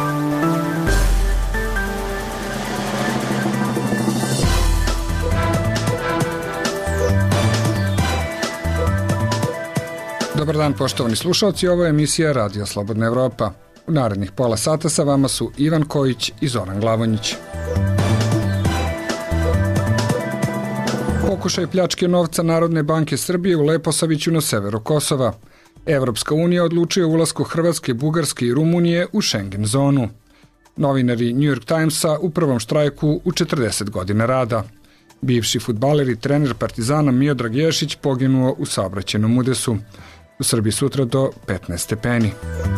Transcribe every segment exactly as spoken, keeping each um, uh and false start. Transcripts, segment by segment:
Dobar dan, poštovani slušalci, ovo je emisija Radio Slobodna Evropa. U narednih pola sata sa vama su Ivan Kojić i Zoran Glavonjić. Pokušaj pljačke novca Narodne banke Srbije u Leposaviću na severu Kosova. Evropska unija odlučuje o ulasku Hrvatske, Bugarske i Rumunije u Schengen zonu. Novinari New York Timesa u prvom štrajku u četrdeset godina rada. Bivši fudbaler i trener Partizana Miodrag Ješić poginuo u saobraćajnom udesu. U Srbiji sutra do petnaest stepeni.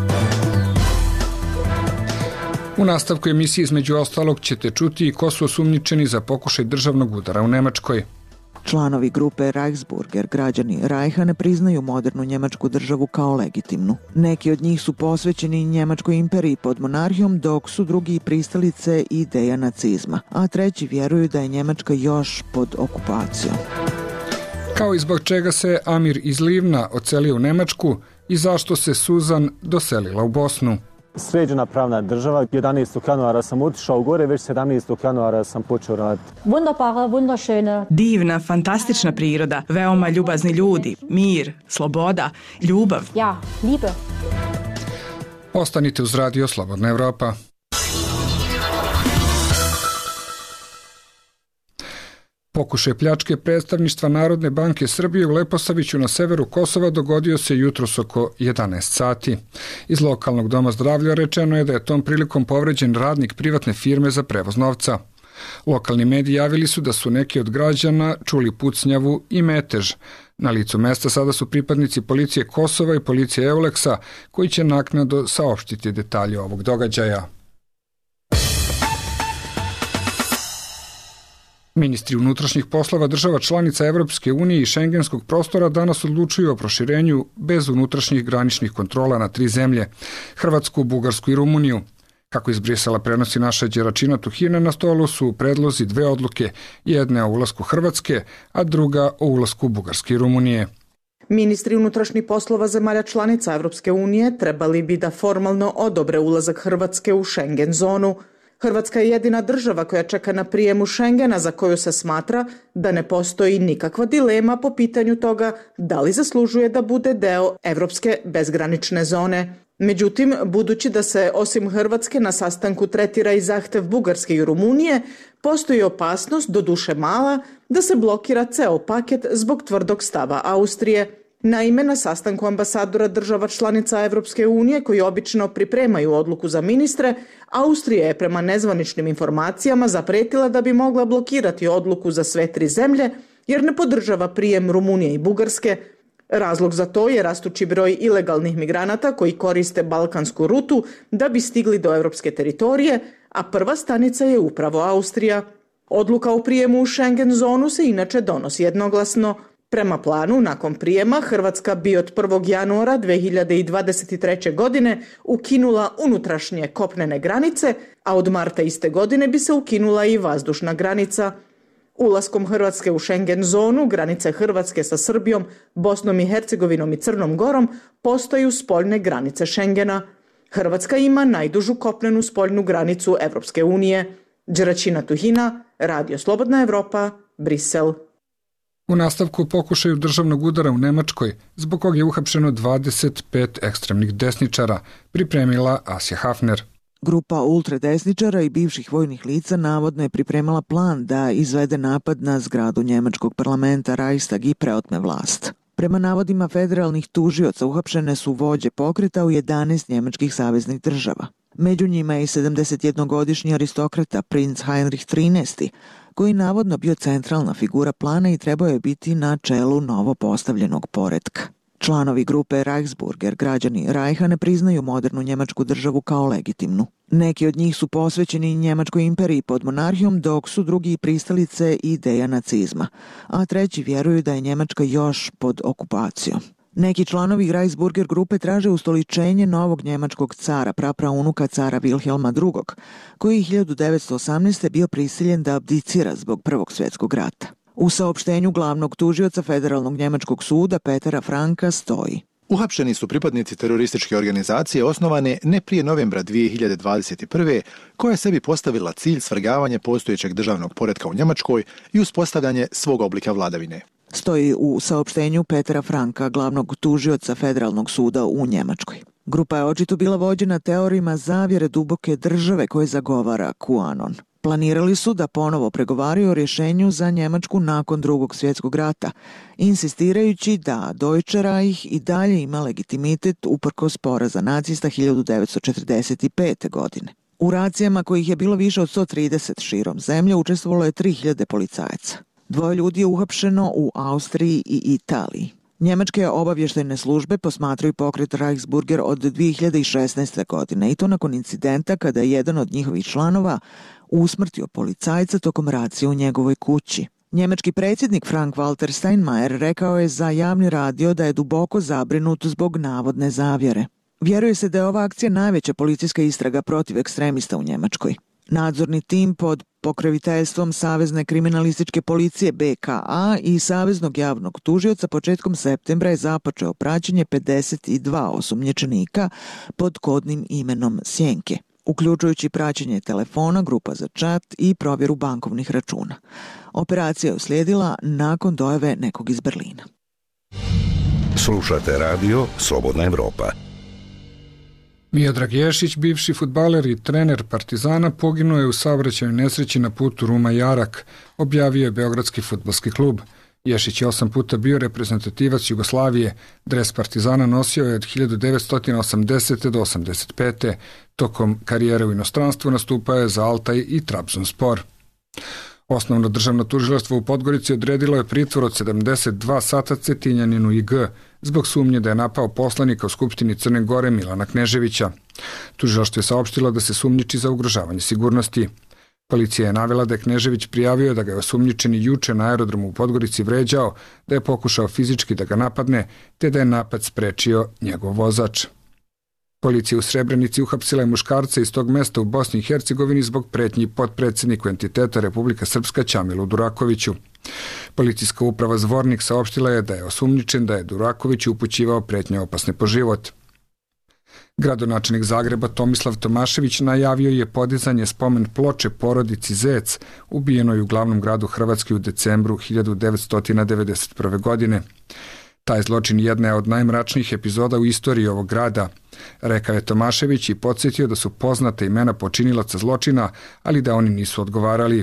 U nastavku emisije između ostalog ćete čuti i ko su osumnjičeni za pokušaj državnog udara u Nemačkoj. Članovi grupe Reichsburger, građani Rajha, ne priznaju modernu njemačku državu kao legitimnu. Neki od njih su posvećeni Njemačkoj imperiji pod monarhijom, dok su drugi pristalice ideja nacizma, a treći vjeruju da je Njemačka još pod okupacijom. Kao i zbog čega se Amir iz Livna odselio u Nemačku i zašto se Suzan doselila u Bosnu. Sređena pravna država. jedanaestog januara sam otišao gore, već sedamnaestog januara sam počeo raditi. Wunderbare, wunderschöne. Divna, fantastična priroda, veoma ljubazni ljudi, mir, sloboda, ljubav. Ja, liebe. Ostanite uz Radio Slobodna Evropa. Pokušaj pljačke predstavništva Narodne banke Srbije u Leposaviću na severu Kosova dogodio se jutros oko jedanaest sati. Iz lokalnog doma zdravlja rečeno je da je tom prilikom povređen radnik privatne firme za prevoz novca. Lokalni mediji javili su da su neki od građana čuli pucnjavu i metež. Na licu mesta sada su pripadnici policije Kosova i policije Euleksa koji će naknadno saopštiti detalje ovog događaja. Ministri unutrašnjih poslova država članica Evropske unije i šengenskog prostora danas odlučuju o proširenju bez unutrašnjih graničnih kontrola na tri zemlje, Hrvatsku, Bugarsku i Rumuniju. Kako iz Brisela prenosi naša Đeračina Tuhina, na stolu su predlozi dve odluke, jedna o ulasku Hrvatske, a druga o ulasku Bugarske i Rumunije. Ministri unutrašnjih poslova zemalja članica Evropske unije trebali bi da formalno odobre ulazak Hrvatske u Schengen zonu. Hrvatska je jedina država koja čeka na prijemu Schengena, za koju se smatra da ne postoji nikakva dilema po pitanju toga da li zaslužuje da bude deo Evropske bezgranične zone. Međutim, budući da se osim Hrvatske na sastanku tretira i zahtev Bugarske i Rumunije, postoji opasnost, doduše mala, da se blokira ceo paket zbog tvrdog stava Austrije. Naime, na sastanku ambasadora država članica Evropske unije koji obično pripremaju odluku za ministre, Austrija je prema nezvaničnim informacijama zapretila da bi mogla blokirati odluku za sve tri zemlje jer ne podržava prijem Rumunije i Bugarske. Razlog za to je rastući broj ilegalnih migranata koji koriste balkansku rutu da bi stigli do evropske teritorije, a prva stanica je upravo Austrija. Odluka o prijemu u Schengen zonu se inače donosi jednoglasno. Prema planu, nakon prijema, Hrvatska bi od prvog januara dve hiljade dvadeset treće. godine ukinula unutrašnje kopnene granice, a od marta iste godine bi se ukinula i vazdušna granica. Ulaskom Hrvatske u Schengen zonu, granice Hrvatske sa Srbijom, Bosnom i Hercegovinom i Crnom Gorom postaju spoljne granice Schengena. Hrvatska ima najdužu kopnenu spoljnu granicu Evropske unije. Đeračina Tuhina, Radio Slobodna Evropa, Brisel. U nastavku pokušaju državnog udara u Nemačkoj, zbog kog je uhapšeno dvadeset pet ekstremnih desničara, pripremila Asja Hafner. Grupa ultradesničara i bivših vojnih lica navodno je pripremala plan da izvede napad na zgradu njemačkog parlamenta Reichstag i preotme vlast. Prema navodima federalnih tužioca uhapšene su vođe pokreta u jedanaest njemačkih saveznih država. Među njima je i sedamdesetjednogodišnji aristokrata princ Heinrich trinaesti, koji navodno bio centralna figura plana i trebao je biti na čelu novo postavljenog poretka. Članovi grupe Reichsburger, građani Rajha, ne priznaju modernu njemačku državu kao legitimnu. Neki od njih su posvećeni Njemačkoj imperiji pod monarhijom, dok su drugi pristalice ideja nacizma, a treći vjeruju da je Njemačka još pod okupacijom. Neki članovi Reichsburger grupe traže ustoličenje novog njemačkog cara, prapraunuka cara Wilhelma drugog, koji je hiljadu devetsto osamnaeste. bio prisiljen da abdicira zbog Prvog svjetskog rata. U saopštenju glavnog tužioca Federalnog njemačkog suda Petera Franka stoji: Uhapšeni su pripadnici terorističke organizacije osnovane ne prije novembra dvije hiljade dvadeset prve. koja je sebi postavila cilj svrgavanje postojećeg državnog poretka u Njemačkoj i uspostavljanje svog oblika vladavine. Stoji u saopštenju Petera Franka, glavnog tužioca Federalnog suda u Njemačkoj. Grupa je očito bila vođena teorijama zavjere duboke države koje zagovara QAnon. Planirali su da ponovo pregovaraju o rješenju za Njemačku nakon drugog svjetskog rata, insistirajući da Deutsche Reich i dalje ima legitimitet uprkos poraza nacista hiljadu devetsto četrdeset pete. godine. U racijama kojih je bilo više od sto trideset širom zemlje učestvovalo je tri hiljade policajaca. Dvoje ljudi je uhapšeno u Austriji i Italiji. Njemačke obavještajne službe posmatraju pokret Reichsburger od dvije hiljade šesnaeste. godine i to nakon incidenta kada je jedan od njihovih članova usmrtio policajca tokom racije u njegovoj kući. Njemački predsjednik Frank-Walter Steinmeier rekao je za javni radio da je duboko zabrinut zbog navodne zavjere. Vjeruje se da je ova akcija najveća policijska istraga protiv ekstremista u Njemačkoj. Nadzorni tim pod pokroviteljstvom Savezne kriminalističke policije B K A i Saveznog javnog tužioca početkom septembra je započeo praćenje pedeset dva osumnjičenika pod kodnim imenom Sjenke, uključujući praćenje telefona, grupa za čat i provjeru bankovnih računa. Operacija je uslijedila nakon dojave nekog iz Berlina. Slušate radio Slobodna Evropa. Miodrag Ješić, bivši fudbaler i trener Partizana, poginuo je u saobraćajnoj nesreći na putu Ruma-Jarak, objavio je Beogradski fudbalski klub. Ješić je osam puta bio reprezentativac Jugoslavije, dres Partizana nosio je od hiljadu devetsto osamdesete. do osamdeset pete. Tokom karijere u inostranstvu nastupao je za Altaj i Trabzonspor. Osnovno državno tužilaštvo u Podgorici odredilo je pritvor od sedamdeset dva sata Cetinjaninu I G zbog sumnje da je napao poslanika u Skupštini Crne Gore Milana Kneževića. Tužilaštvo je saopštilo da se sumnjiči za ugrožavanje sigurnosti. Policija je navela da je Knežević prijavio da ga je osumnjičeni juče na aerodromu u Podgorici vređao, da je pokušao fizički da ga napadne, te da je napad sprečio njegov vozač. Policija u Srebrenici uhapsila je muškarca iz tog mesta u Bosni i Hercegovini zbog pretnji potpredsjedniku entiteta Republika Srpska Ćamilu Durakoviću. Policijska uprava Zvornik saopštila je da je osumnjičen da je Durakoviću upućivao pretnje opasne po život. Gradonačelnik Zagreba Tomislav Tomašević najavio je podizanje spomen ploče porodici Zec, ubijenoj u glavnom gradu Hrvatske u decembru hiljadu devetsto devedeset prve. godine. Taj zločin jedna je od najmračnijih epizoda u istoriji ovog grada, rekao je Tomašević i podsjetio da su poznata imena počinilaca zločina, ali da oni nisu odgovarali.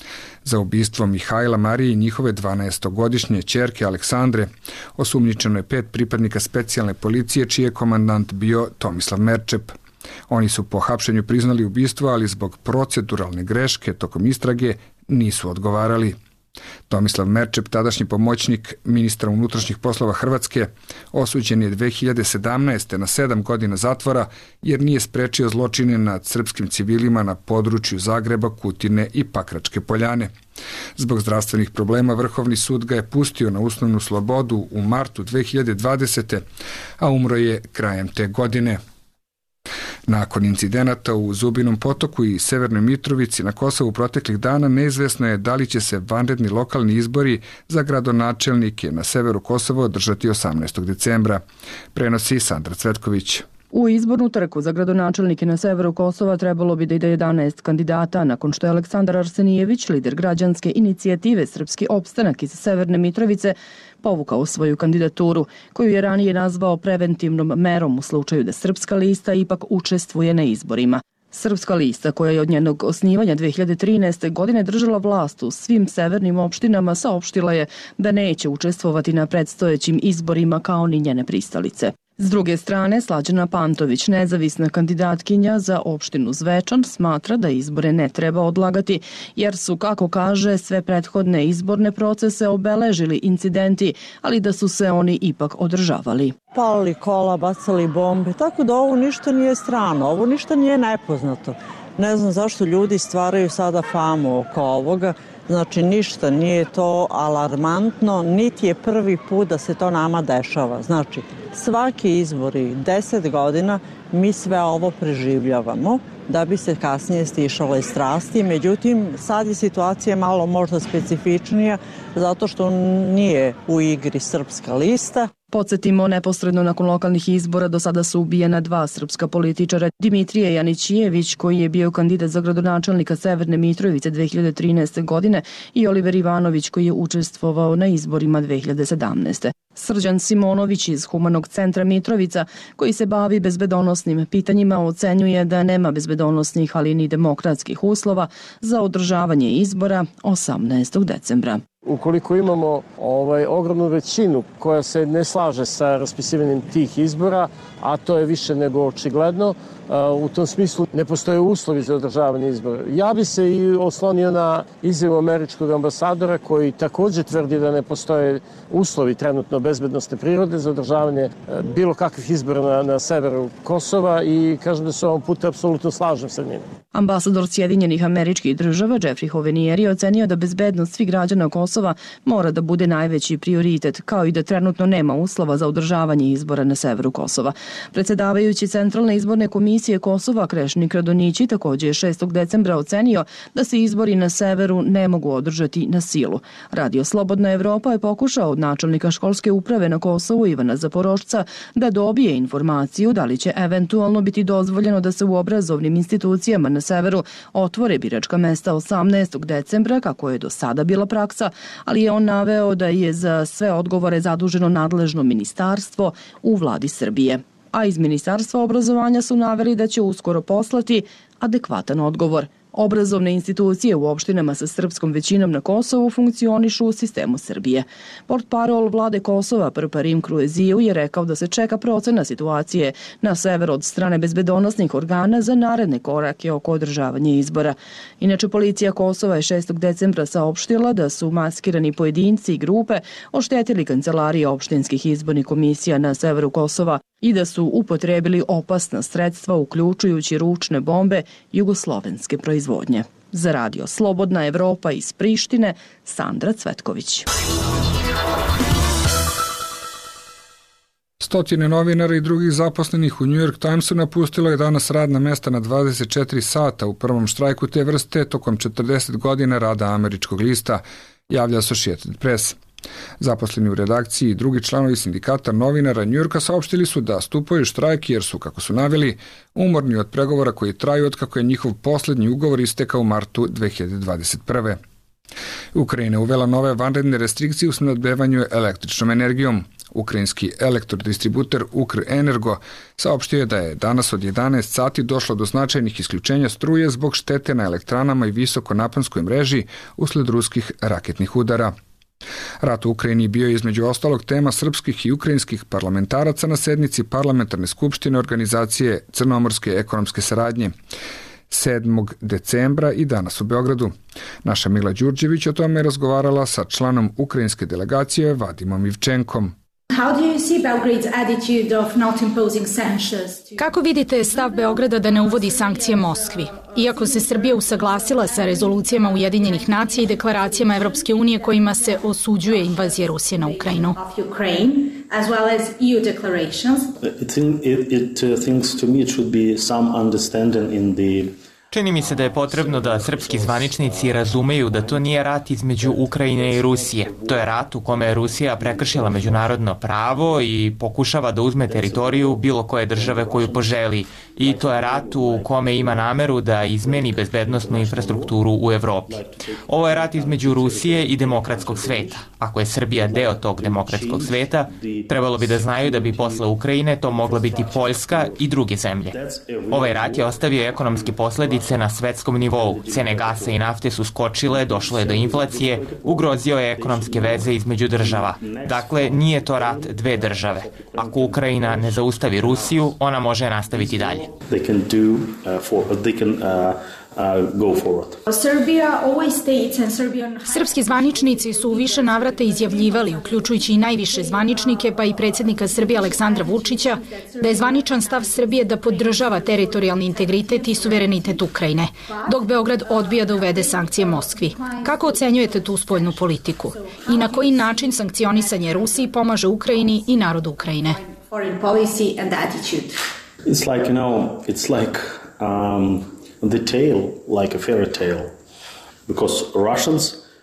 Za ubistvo Mihajla Marije i njihove dvanaestogodišnje ćerke Aleksandre osumnjičeno je pet pripadnika specijalne policije čiji je komandant bio Tomislav Merčep. Oni su po hapšenju priznali ubistvo, ali zbog proceduralne greške tokom istrage nisu odgovarali. Tomislav Merčep, tadašnji pomoćnik ministra unutrašnjih poslova Hrvatske, osuđen je dve hiljade sedamnaeste. na sedam godina zatvora jer nije sprečio zločine nad srpskim civilima na području Zagreba, Kutine i Pakračke Poljane. Zbog zdravstvenih problema Vrhovni sud ga je pustio na uslovnu slobodu u martu dve hiljade dvadesete. a umro je krajem te godine. Nakon incidenata u Zubinom potoku i Severnoj Mitrovici na Kosovu proteklih dana neizvesno je da li će se vanredni lokalni izbori za gradonačelnike na severu Kosova održati osamnaestog decembra. Prenosi Sandra Cvetković. U izbornu trku za gradonačelnike na severu Kosova trebalo bi da ide jedanaest kandidata, nakon što je Aleksandar Arsenijević, lider građanske inicijative Srpski opstanak iz Severne Mitrovice, povukao svoju kandidaturu, koju je ranije nazvao preventivnom merom u slučaju da Srpska lista ipak učestvuje na izborima. Srpska lista, koja je od njenog osnivanja dve hiljade trinaeste. godine držala vlast u svim severnim opštinama, saopštila je da neće učestvovati na predstojećim izborima kao ni njene pristalice. S druge strane, Slađana Pantović, nezavisna kandidatkinja za opštinu Zvečan, smatra da izbore ne treba odlagati, jer su, kako kaže, sve prethodne izborne procese obeležili incidenti, ali da su se oni ipak održavali. Palili kola, bacali bombe, tako da ovo ništa nije strano, ovo ništa nije nepoznato. Ne znam zašto ljudi stvaraju sada famu oko ovoga. Znači ništa nije to alarmantno, niti je prvi put da se to nama dešava. Znači svaki izbori deset godina mi sve ovo preživljavamo da bi se kasnije stišale strasti. Međutim, sad je situacija malo možda specifičnija zato što nije u igri Srpska lista. Podsjetimo, neposredno nakon lokalnih izbora do sada su ubijena dva srpska političara, Dimitrije Janićijević, koji je bio kandidat za gradonačelnika Severne Mitrovice dve hiljade trinaeste. godine, i Oliver Ivanović, koji je učestvovao na izborima dve hiljade sedamnaeste. Srđan Simonović iz Humanog centra Mitrovica, koji se bavi bezbedonosnim pitanjima, ocenjuje da nema bezbedonosnih, ali ni demokratskih uslova za održavanje izbora osamnaestog decembra. Ukoliko imamo ovaj, ogromnu većinu koja se ne slaže sa raspisivanjem tih izbora, a to je više nego očigledno, u tom smislu ne postoje uslovi za održavanje izbora. Ja bi se i oslonio na izjavu američkog ambasadora koji također tvrdi da ne postoje uslovi trenutno bezbednosne prirode za održavanje bilo kakvih izbora na, na severu Kosova i kažem da se ovom putu apsolutno slažem sa njim. Ambasador Sjedinjenih Američkih Država Jeffrey Hovenier je ocenio da bezbednost svih građana Kosova mora da bude najveći prioritet, kao i da trenutno nema uslova za održavanje izbora na severu Kosova. Predsedavajući Centralne izborne komisije Kosova Krešnik Radonjići također je šestog decembra ocenio da se izbori na severu ne mogu održati na silu. Radio Slobodna Evropa je pokušao od načelnika školske uprave na Kosovu Ivana Zaporošca da dobije informaciju da li će eventualno biti dozvoljeno da se u obrazovnim institucijama na severu otvore biračka mesta osamnaestog decembra, kako je do sada bila praksa, ali je on naveo da je za sve odgovore zaduženo nadležno ministarstvo u vladi Srbije. A iz Ministarstva obrazovanja su naveli da će uskoro poslati adekvatan odgovor. Obrazovne institucije u opštinama sa srpskom većinom na Kosovu funkcionišu u sistemu Srbije. Portparol vlade Kosova Prparim Krueziju je rekao da se čeka procena situacije na severu od strane bezbedonosnih organa za naredne korake oko održavanja izbora. Inače, policija Kosova je šestog decembra saopštila da su maskirani pojedinci i grupe oštetili kancelarije opštinskih izbornih komisija na severu Kosova i da su upotrebili opasna sredstva, uključujući ručne bombe jugoslovenske proizvodnje. Za Radio Slobodna Evropa iz Prištine, Sandra Cvetković. Stotine novinara i drugih zaposlenih u New York Timesu napustilo je danas radna mesta na dvadeset četiri sata u prvom štrajku te vrste tokom četrdeset godina rada američkog lista, javlja Associated Press. Zaposleni u redakciji i drugi članovi sindikata novinara New Yorka saopštili su da stupaju štrajk jer su, kako su naveli, umorni od pregovora koji traju od kako je njihov poslednji ugovor istekao u martu dve hiljade dvadeset prve. Ukrajina uvela nove vanredne restrikcije u snabdevanju električnom energijom. Ukrajinski elektrodistributer Ukrenergo saopštio je da je danas od jedanaest sati došlo do značajnih isključenja struje zbog štete na elektranama i visokonaponskoj mreži usled ruskih raketnih udara. Rat u Ukrajini bio je između ostalog tema srpskih i ukrajinskih parlamentaraca na sednici Parlamentarne skupštine Organizacije Crnomorske ekonomske saradnje sedmog decembra i danas u Beogradu. Naša Mila Đurđević o tome je razgovarala sa članom ukrajinske delegacije Vadimom Ivčenkom. Kako vidite stav Beograda da ne uvodi sankcije Moskvi? Iako se Srbija usaglasila sa rezolucijama Ujedinjenih nacija i deklaracijama Evropske unije kojima se osuđuje invazija Rusije na Ukrajinu. As well as E U declarations. It, it, it uh, thinks to me it should be some understanding in the Čini mi se da je potrebno da srpski zvaničnici razumeju da to nije rat između Ukrajine i Rusije. To je rat u kome je Rusija prekršila međunarodno pravo i pokušava da uzme teritoriju bilo koje države koju poželi. I to je rat u kome ima nameru da izmeni bezbednosnu infrastrukturu u Evropi. Ovo je rat između Rusije i demokratskog sveta. Ako je Srbija deo tog demokratskog sveta, trebalo bi da znaju da bi posle Ukrajine to mogla biti Poljska i druge zemlje. Ovaj rat je ostavio ekonomske posledice na svetskom nivou. Cene gasa i nafte su skočile, došlo je do inflacije, ugrozio je ekonomske veze između država. Dakle, nije to rat dve države. Ako Ukrajina ne zaustavi Rusiju, ona može nastaviti dalje. They can do uh, for they can uh, Uh, go forward. Srpski zvaničnici su u više navrata izjavljivali, uključujući i najviše zvaničnike, pa i predsjednika Srbije Aleksandra Vučića, da je zvaničan stav Srbije da podržava teritorijalni integritet i suverenitet Ukrajine, dok Beograd odbija da uvede sankcije Moskvi. Kako ocenjujete tu spoljnu politiku? I na koji način sankcionisanje Rusiji pomaže Ukrajini i narodu Ukrajine? Foreign policy and attitude. It's like, you know, it's like um, the tale, like a fairy tale, because Russians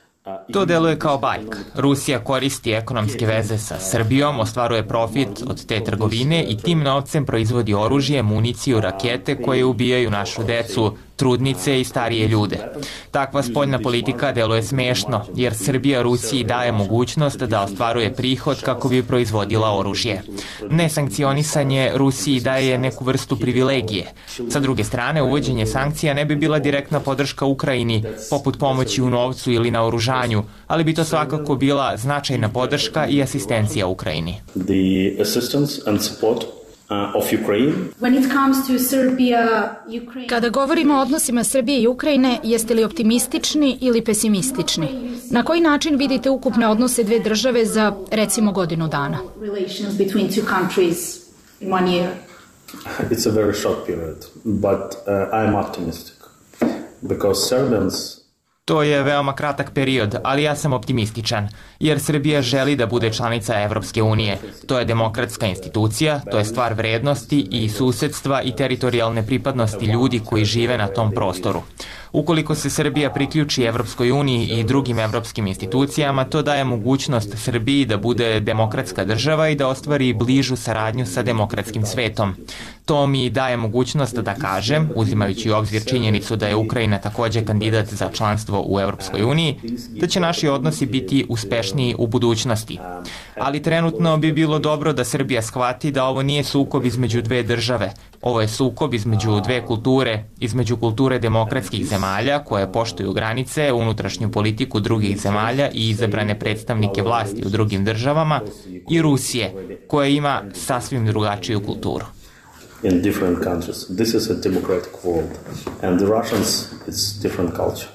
To deluje kao bajka. Rusija koristi ekonomske veze sa Srbijom, ostvaruje profit od te trgovine i tim novcem proizvodi oružje, municiju, rakete koje ubijaju našu decu, trudnice i starije ljude. Takva spoljna politika deluje smešno, jer Srbija Rusiji daje mogućnost da ostvaruje prihod kako bi proizvodila oružje. Nesankcionisanje Rusiji daje neku vrstu privilegije. Sa druge strane, uvođenje sankcija ne bi bila direktna podrška Ukrajini, poput pomoći u novcu ili na oružanju, ali bi to svakako bila značajna podrška i asistencija Ukrajini. The assistance and support of Ukraine. When it comes to Serbia, Ukraine... Kada govorimo o odnosima Srbije i Ukrajine, jeste li optimistični ili pesimistični? Na koji način vidite ukupne odnose dve države za, recimo, godinu dana? Relations between two countries in one year. It's a very short period, but uh, I'm optimistic because Serbians. To je veoma kratak period, ali ja sam optimističan, jer Srbija želi da bude članica Evropske unije. To je demokratska institucija, to je stvar vrednosti i susedstva i teritorijalne pripadnosti ljudi koji žive na tom prostoru. Ukoliko se Srbija priključi Evropskoj uniji i drugim evropskim institucijama, to daje mogućnost Srbiji da bude demokratska država i da ostvari bližu saradnju sa demokratskim svetom. To mi daje mogućnost da kažem, uzimajući u obzir činjenicu da je Ukrajina takođe kandidat za članstvo u Evropskoj uniji, da će naši odnosi biti uspešniji u budućnosti. Ali trenutno bi bilo dobro da Srbija shvati da ovo nije sukob između dve države. Ovo je sukob između dve kulture, između kulture demokratskih zemalja koje poštuju granice, unutrašnju politiku drugih zemalja i izabrane predstavnike vlasti u drugim državama, i Rusije, koja ima sasvim drugačiju kulturu. In different countries. This is a democratic world. And the Russians, it's different culture.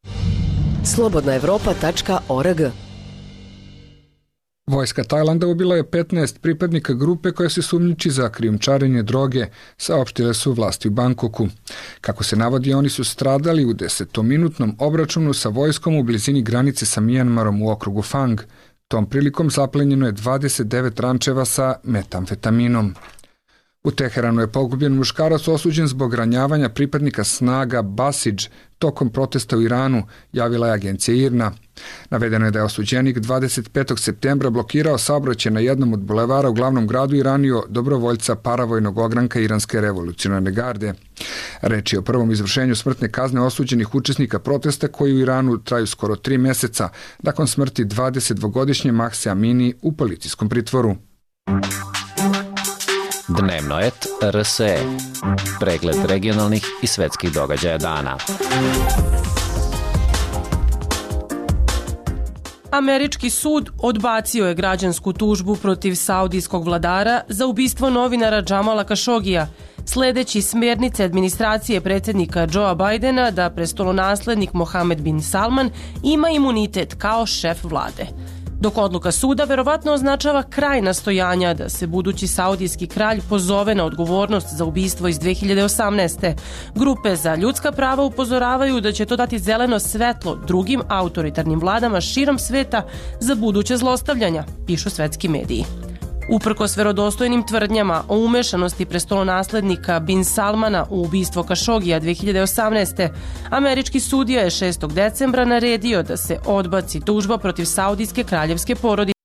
slobodna evropa tačka org. Vojska Tajlanda ubila je petnaest pripadnika grupe koja se sumnjiči za krijumčarenje droge, saopštile su vlasti u Bangkoku. Kako se navodi, oni su stradali u desetominutnom obračunu sa vojskom u blizini granice sa Mijanmarom u okrugu Fang. Tom prilikom zaplenjeno je dvadeset devet rančeva sa metamfetaminom. U Teheranu je pogubljen muškarac osuđen zbog ranjavanja pripadnika snaga Basidž tokom protesta u Iranu, javila je agencija I R N A. Navedeno je da je osuđenik dvadeset petog septembra blokirao saobraćaj na jednom od bulevara u glavnom gradu i ranio dobrovoljca paravojnog ogranka Iranske revolucionarne garde. Reč je o prvom izvršenju smrtne kazne osuđenih učesnika protesta koji u Iranu traju skoro tri meseca nakon smrti dvadesetdvogodišnje Mahse Amini u policijskom pritvoru. Dnevno et R S E. Pregled regionalnih i svetskih događaja dana. Američki sud odbacio je građansku tužbu protiv saudijskog vladara za ubistvo novinara Džamala Kašogija, sledeći smjernice administracije predsjednika Joea Bidena da prestolonaslednik Mohamed bin Salman ima imunitet kao šef vlade. Dok odluka suda verovatno označava kraj nastojanja da se budući saudijski kralj pozove na odgovornost za ubistvo iz dve hiljade osamnaeste. Grupe za ljudska prava upozoravaju da će to dati zeleno svetlo drugim autoritarnim vladama širom sveta za buduće zlostavljanja, pišu svetski mediji. Uprkos verodostojnim tvrdnjama o umešanosti prestolonaslednika bin Salmana u ubistvo Kašogija dve hiljade osamnaeste. američki sudija je šestog decembra naredio da se odbaci tužba protiv saudijske kraljevske porodice.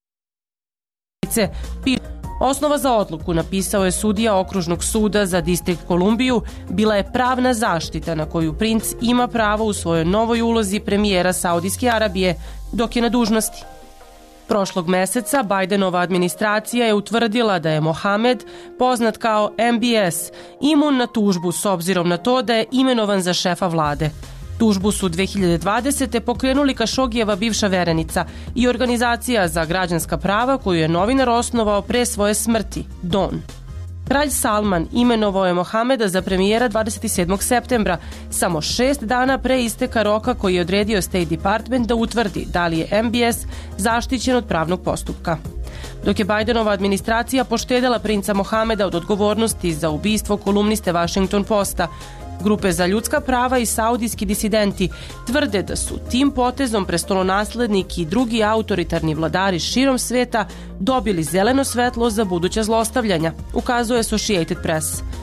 Osnova za odluku, napisao je sudija okružnog suda za distrikt Kolumbiju, bila je pravna zaštita na koju princ ima pravo u svojoj novoj ulozi premijera Saudijske Arabije dok je na dužnosti. Prošlog meseca Bidenova administracija je utvrdila da je Mohamed, poznat kao M B S, imun na tužbu s obzirom na to da je imenovan za šefa vlade. Tužbu su dve hiljade dvadesete pokrenuli Kašogijeva bivša verenica i organizacija za građanska prava koju je novinar osnovao pre svoje smrti, Don. Kralj Salman imenovao je Mohameda za premijera dvadeset sedmog septembra, samo šest dana pre isteka roka koji je odredio State Department da utvrdi da li je M B S zaštićen od pravnog postupka. Dok je Bidenova administracija poštedela princa Mohameda od odgovornosti za ubistvo kolumniste Washington Posta, grupe za ljudska prava i saudijski disidenti tvrde da su tim potezom prestolonaslednik i drugi autoritarni vladari širom sveta dobili zeleno svetlo za buduća zlostavljanja, ukazuje Associated Press.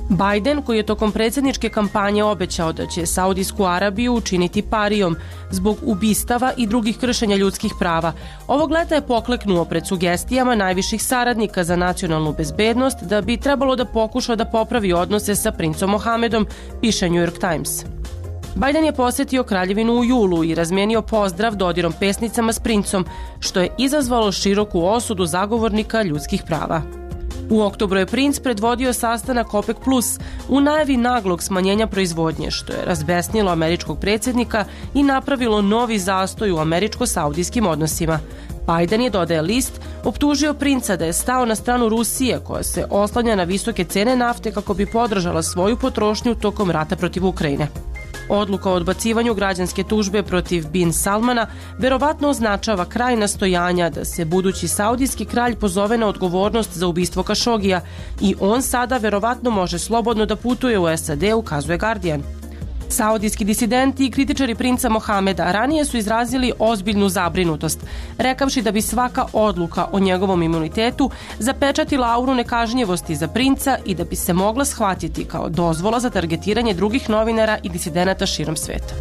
Biden, koji je tokom predsjedničke kampanje obećao da će Saudijsku Arabiju učiniti parijom zbog ubistava i drugih kršenja ljudskih prava, ovog leta je pokleknuo pred sugestijama najviših saradnika za nacionalnu bezbednost da bi trebalo da pokuša da popravi odnose sa princom Mohamedom, piše New York Times. Biden je posjetio kraljevinu u julu i razmijenio pozdrav dodirom pesnicama s princom, što je izazvalo široku osudu zagovornika ljudskih prava. U oktobru je princ predvodio sastanak OPEC plus u najavi naglog smanjenja proizvodnje, što je razbesnilo američkog predsjednika i napravilo novi zastoj u američko-saudijskim odnosima. Biden je, dodaje list, optužio princa da je stao na stranu Rusije, koja se oslanja na visoke cene nafte kako bi podržala svoju potrošnju tokom rata protiv Ukrajine. Odluka o odbacivanju građanske tužbe protiv Bin Salmana verovatno označava kraj nastojanja da se budući saudijski kralj pozove na odgovornost za ubistvo Kašogija i on sada verovatno može slobodno da putuje u S A D, ukazuje Guardian. Saudijski disidenti i kritičari princa Mohameda ranije su izrazili ozbiljnu zabrinutost, rekavši da bi svaka odluka o njegovom imunitetu zapečatila auru nekažnjivosti za princa i da bi se mogla shvatiti kao dozvola za targetiranje drugih novinara i disidenata širom sveta.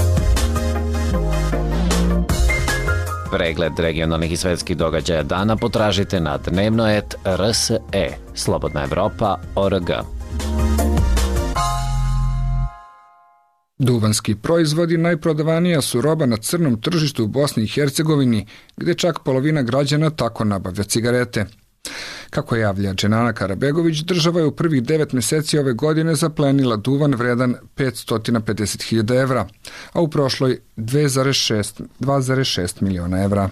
Pregled regionalnih i svetskih događaja dana potražite na dnevnoet R S E, Slobodna Evropa, O R G. Duvanski proizvodi najprodavanija su roba na crnom tržištu u Bosni i Hercegovini, gdje čak polovina građana tako nabavlja cigarete. Kako javlja Dženana Karabegović, država je u prvih devet mjeseci ove godine zaplenila duvan vredan petsto pedeset hiljada evra, a u prošloj dva zarez šest miliona evra.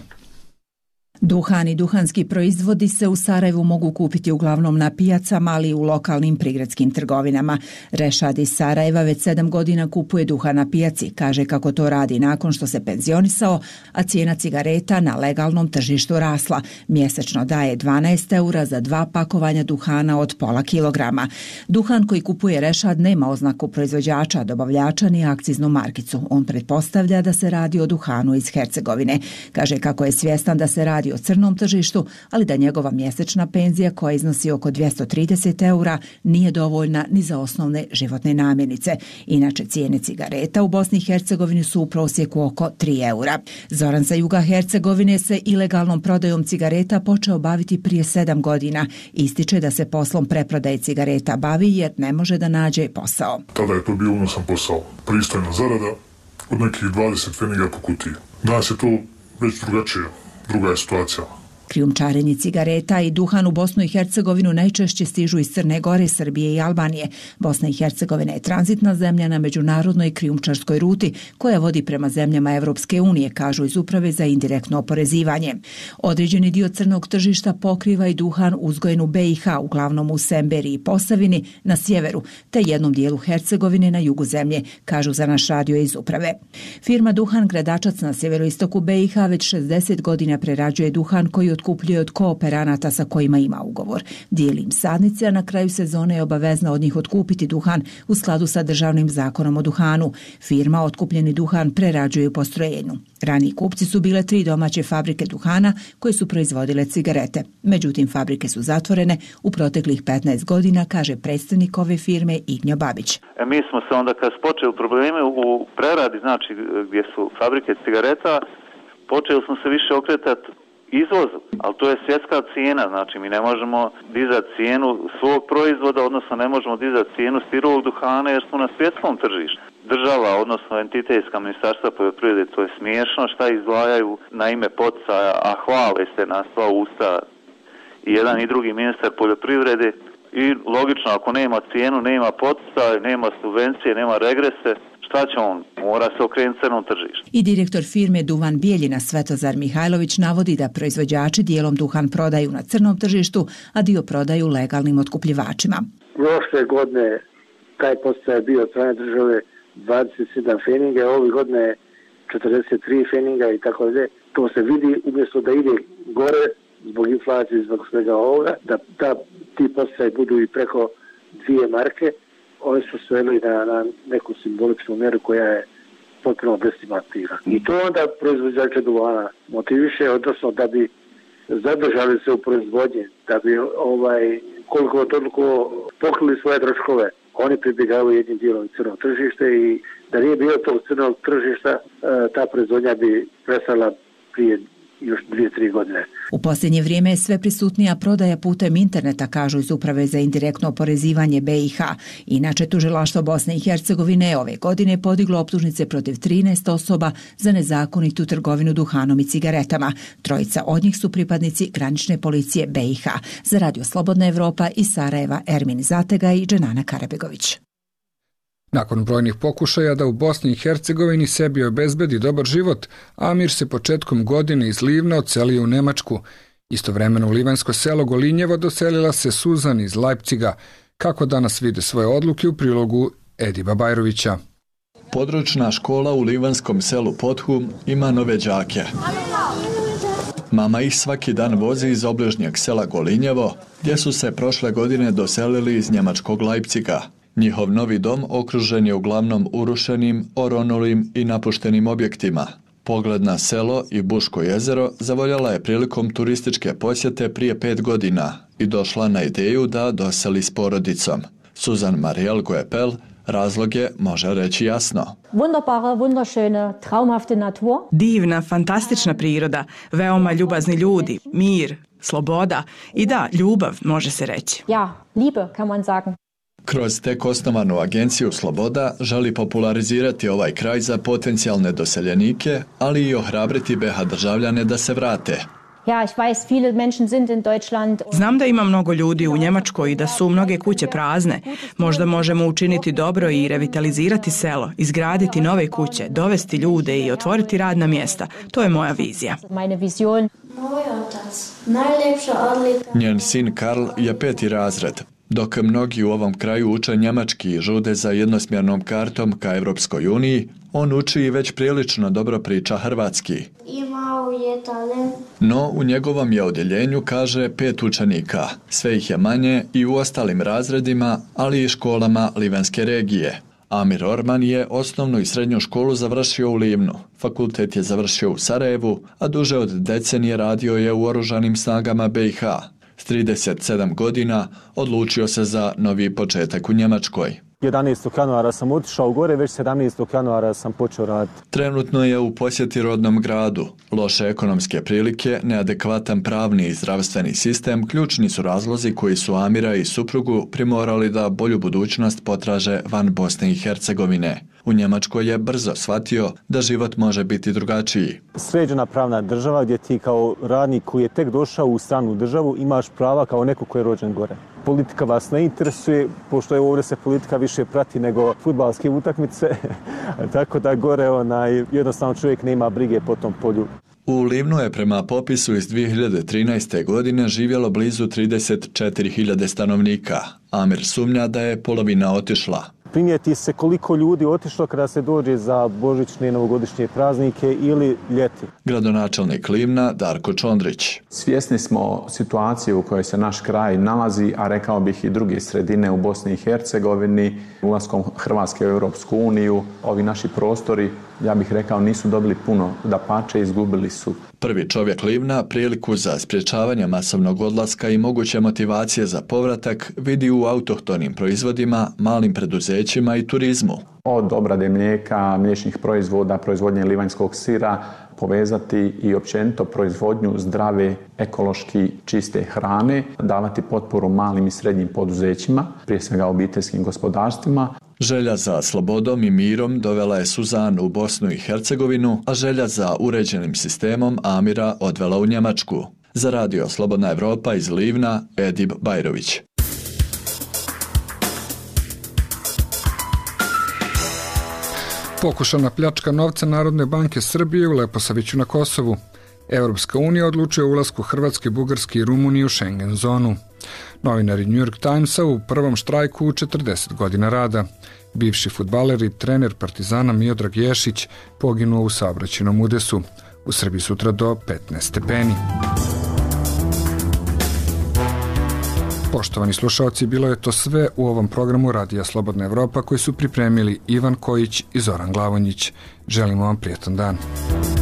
Duhan i duhanski proizvodi se u Sarajevu mogu kupiti uglavnom na pijacama, ali i u lokalnim prigradskim trgovinama. Rešad iz Sarajeva već sedam godina kupuje duhan na pijaci, kaže kako to radi nakon što se penzionisao, a cijena cigareta na legalnom tržištu rasla. Mjesečno daje dvanaest eura za dva pakovanja duhana od pola kilograma. Duhan koji kupuje Rešad nema oznaku proizvođača, dobavljača ni akciznu markicu. On pretpostavlja da se radi o duhanu iz Hercegovine. Kaže kako je svjestan da se radi o crnom tržištu, ali da njegova mjesečna penzija koja iznosi oko dvjesto trideset eura nije dovoljna ni za osnovne životne namirnice. Inače, cijene cigareta u Bosni i Hercegovini su u prosjeku oko tri eura. Zoran sa juga Hercegovine se ilegalnom prodajom cigareta počeo baviti prije sedam godina. Ističe da se poslom preprodaje cigareta bavi jer ne može da nađe posao. Tada je to bio unosan posao. Pristojna zarada od nekih dvadeset pfeniga po kutiji. Danas je to već drugačije. Druga je situacija. Krijumčarenje cigareta i duhan u Bosnu i Hercegovinu najčešće stižu iz Crne Gore, Srbije i Albanije. Bosna i Hercegovina je tranzitna zemlja na međunarodnoj krijumčarskoj ruti koja vodi prema zemljama Evropske unije, kažu iz Uprave za indirektno oporezivanje. Određeni dio crnog tržišta pokriva i duhan uzgojen u B i H, uglavnom u Semberiji i Posavini na sjeveru, te jednom dijelu Hercegovine na jugu zemlje, kažu za naš radio iz Uprave. Firma Duhan Gradačac na sjeveroistoku B i H već šezdeset godina prerađuje duhan koji otkupljuje od kooperanata sa kojima ima ugovor. Dijeli im sadnice, a na kraju sezone je obavezna od njih otkupiti duhan u skladu sa državnim zakonom o duhanu. Firma otkupljeni duhan prerađuje u postrojenju. Raniji kupci su bile tri domaće fabrike duhana koje su proizvodile cigarete. Međutim, fabrike su zatvorene u proteklih petnaest godina, kaže predstavnik ove firme Ignjo Babić. E, mi smo se onda kad počeli probleme u preradi, znači gdje su fabrike cigareta, počeli smo se više okretati izvozu, ali to je svjetska cijena, znači mi ne možemo dizati cijenu svog proizvoda, odnosno ne možemo dizati cijenu stirovog duhana jer smo na svjetskom tržištu. Država, odnosno entitetska ministarstva poljoprivrede, to je smiješno šta izdvajaju na ime poticaja, a hvale se na sva usta i jedan i drugi ministar poljoprivrede i logično ako nema cijenu, nema poticaj, nema subvencije, nema regrese, šta će on? Mora se okrenuti crnom tržištu. I direktor firme Duvan Bijeljina Svetozar Mihajlović navodi da proizvođači dijelom duhan prodaju na crnom tržištu, a dio prodaju legalnim otkupljivačima. Prošle godine taj podstaj je bio od strane države dvadeset sedam feninga, ove godine četrdeset tri feninga i tako dalje. To se vidi umjesto da ide gore zbog inflacije, zbog svega ovoga, da, da ti podstaj budu i preko dvije marke. Oni su sveli na, na neku simboličnu mjeru koja je potpuno destimativna. I to onda proizvođače duvana motiviše, odnosno da bi zadržali se u proizvodnji, da bi ovaj koliko toliko pokrili svoje troškove. Oni pribjegavaju jednim dijelom crnog tržište i da nije bilo tog crnog tržišta, ta proizvodnja bi prestala prije još dvije, tri godine. U posljednje vrijeme je sve prisutnija prodaja putem interneta, kažu iz Uprave za indirektno oporezivanje B i H. Inače, tužilaštvo Bosne i Hercegovine ove godine podiglo optužnice protiv trinaest osoba za nezakonitu trgovinu duhanom i cigaretama. Trojica od njih su pripadnici granične policije B i H. Za Radio Slobodna Evropa iz Sarajeva Ermin Zatega i Dženana Karabegović. Nakon brojnih pokušaja da u Bosni i Hercegovini sebi obezbedi dobar život, Amir se početkom godine iz Livna odselio u Nemačku. Istovremeno u livansko selo Golinjevo doselila se Suzan iz Leipciga. Kako danas vide svoje odluke u prilogu Ediba Bajrovića. Područna škola u livanskom selu Pothum ima nove đake. Mama ih svaki dan vozi iz obližnjeg sela Golinjevo, gdje su se prošle godine doselili iz njemačkog Leipciga. Njihov novi dom okružen je uglavnom urušenim, oronulim i napuštenim objektima. Pogled na selo i Buško jezero zavoljala je prilikom turističke posjete prije pet godina i došla na ideju da doseli s porodicom. Suzan Mariel Goepel razlog je može reći jasno. Wunderbare, wunderschöne, traumhafte Natur. Divna, fantastična priroda, veoma ljubazni ljudi, mir, sloboda i da, ljubav može se reći. Ja, Liebe kann man sagen. Kroz tek osnovanu agenciju Sloboda želi popularizirati ovaj kraj za potencijalne doseljenike, ali i ohrabriti B iH državljane da se vrate. Ja, ich weiß, viele Menschen sind in Deutschland. Znam da ima mnogo ljudi u Njemačkoj i da su mnoge kuće prazne. Možda možemo učiniti dobro i revitalizirati selo, izgraditi nove kuće, dovesti ljude i otvoriti radna mjesta. To je moja vizija. Meine Vision. Njen sin Karl je peti razred. Dok mnogi u ovom kraju uče njemački i žude za jednosmjernom kartom ka Evropskoj uniji, on uči i već prilično dobro priča hrvatski. No, u njegovom je odjeljenju, kaže, pet učenika. Sve ih je manje i u ostalim razredima, ali i školama livanske regije. Amir Orman je osnovnu i srednju školu završio u Livnu. Fakultet je završio u Sarajevu, a duže od decenije radio je u oružanim snagama B iH. S trideset sedam godina odlučio se za novi početak u Njemačkoj. jedanaestog januara sam otišao gore, već sedamnaestog januara sam počeo raditi. Trenutno je u posjeti rodnom gradu. Loše ekonomske prilike, neadekvatan pravni i zdravstveni sistem ključni su razlozi koji su Amira i suprugu primorali da bolju budućnost potraže van Bosne i Hercegovine. U Njemačkoj je brzo shvatio da život može biti drugačiji. Sređena pravna država gdje ti kao radnik koji je tek došao u stranu državu imaš prava kao neko koji je rođen gore. Politika vas ne interesuje, pošto je ovdje se politika više prati nego fudbalske utakmice, tako da gore onaj, jednostavno čovjek nema brige po tom polju. U Livnu je prema popisu iz dvije hiljade trinaeste. godine živjelo blizu trideset četiri hiljade stanovnika. Amir sumnja da je polovina otišla. Primijeti se koliko ljudi otišlo kada se dođe za božićne i novogodišnje praznike ili ljeti. Gradonačelnik Livna Darko Čondrić. Svjesni smo situacije u kojoj se naš kraj nalazi, a rekao bih i druge sredine u Bosni i Hercegovini, ulaskom Hrvatske u Europsku uniju. Ovi naši prostori, ja bih rekao, nisu dobili puno, dapače izgubili su. Prvi čovjek Livna priliku za sprječavanje masovnog odlaska i moguće motivacije za povratak vidi u autohtonim proizvodima, malim preduzećima i turizmu. Od obrade mlijeka, mliječnih proizvoda, proizvodnje livanjskog sira, povezati i općenito proizvodnju zdrave, ekološki čiste hrane, davati potporu malim i srednjim poduzećima, prije svega obiteljskim gospodarstvima. Želja za slobodom i mirom dovela je Suzanu u Bosnu i Hercegovinu, a želja za uređenim sistemom Amira odvela u Njemačku. Za Radio Slobodna Evropa iz Livna, Edib Bajrović. Pokušana pljačka novca Narodne banke Srbije u Leposaviću na Kosovu. Evropska unija odlučuje o ulasku Hrvatske, Bugarske i Rumunije u Schengen zonu. Novinari New York Timesa u prvom štrajku u četrdeset godina rada. Bivši fudbaler i trener Partizana Miodrag Ješić poginuo u saobraćajnom udesu. U Srbiji sutra do petnaest stepeni. Poštovani slušalci, bilo je to sve u ovom programu Radija Slobodna Evropa koji su pripremili Ivan Kojić i Zoran Glavonjić. Želimo vam prijetan dan.